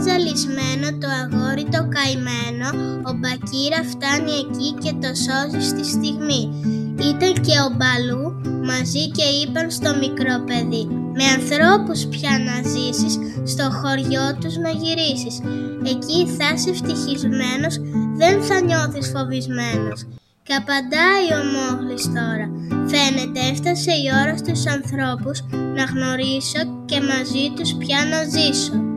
ζαλισμένο το αγόρι το καημένο, ο Μπακύρα φτάνει εκεί και το σώζει στη στιγμή. Ήταν και ο Μπαλού μαζί και είπαν στο μικρό παιδί: «Με ανθρώπους πια να ζήσεις, στο χωριό τους να γυρίσεις. Εκεί θα είσαι ευτυχισμένος, δεν θα νιώθεις φοβισμένος». Και απαντάει ο Μόγλης τώρα: «Φαίνεται έφτασε η ώρα στους ανθρώπους να γνωρίσω και μαζί τους πια να ζήσω».